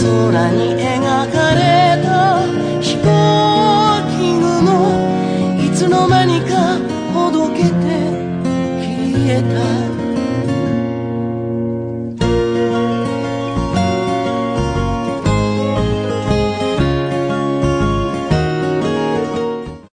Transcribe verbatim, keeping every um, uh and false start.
空に描かれた飛行機雲、いつの間にかほどけて消えた。